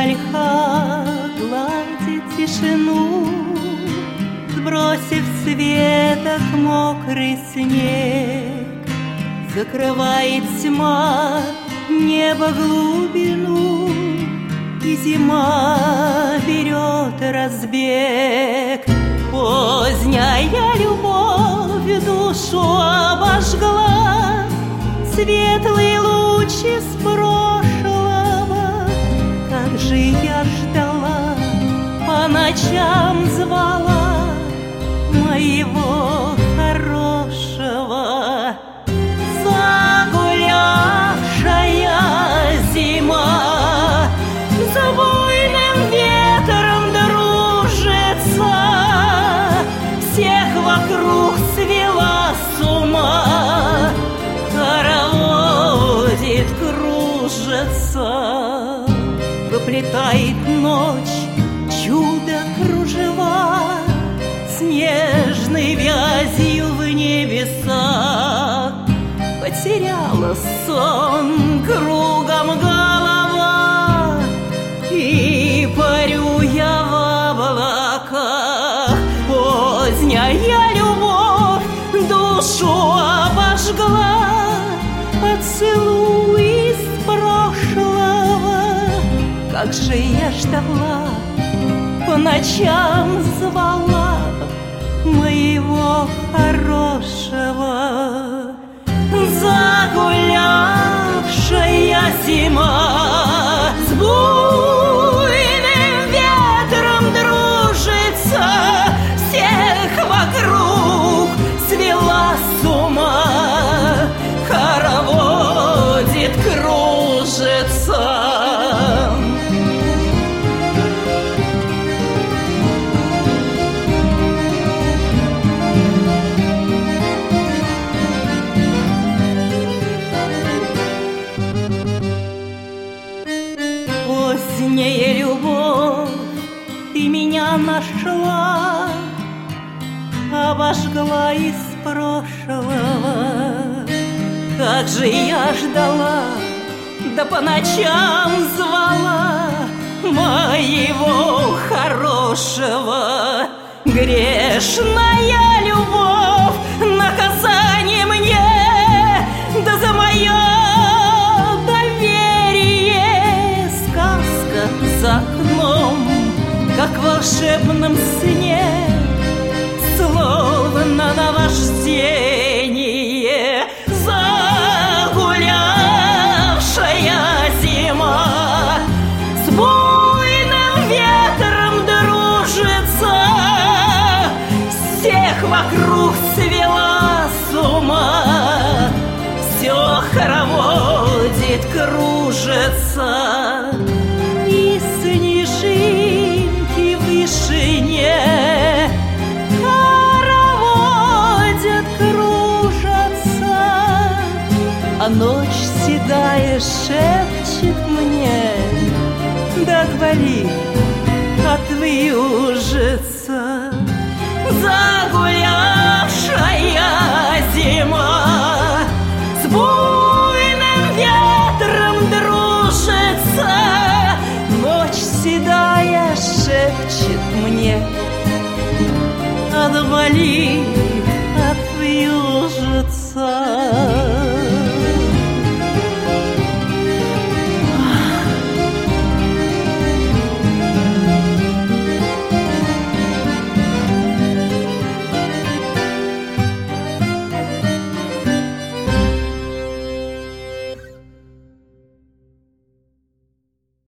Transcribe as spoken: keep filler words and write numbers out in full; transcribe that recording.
ольха гладит тишину, сбросив с веток мокрый снег. Закрывает тьма небо глубину, и зима берет разбег. Поздняя любовь душу обожгла, светлый луч из прошлого. Как же я ждала, по ночам звала моего хорошего. Загулявшая зима за буйным ветром дружится, всех вокруг свела с ума, хороводит, кружится. Выплетает ночь чудо кружева, снежной вязью в небесах. Потеряла сон, кругом голова, и парю я в облаках. Поздняя любовь душу обожгла, поцелуй из прошлого. Как же я ждала, по ночам звала моего хорошего. Загулявшая зима с буйным ветром дружится, всех вокруг свела с ума, хороводит, кружится. Поздняя любовь, ты меня нашла, обожгла из прошлого. Как же я ждала, да по ночам звала моего хорошего. Грешная любовь, наказание мне, да за мое за окном, как в волшебном сне, словно наваждение. Загулявшая зима с буйным ветром дружится, всех вокруг свела с ума, все хороводит, кружится. И снежинки в вышине хороводят, кружатся, а ночь седая шепчет мне: да отвали, отвьюжится. Загулявшая зима с буйным ветром дружится, ночь седая шепчет мне: отвали, отвьюжится.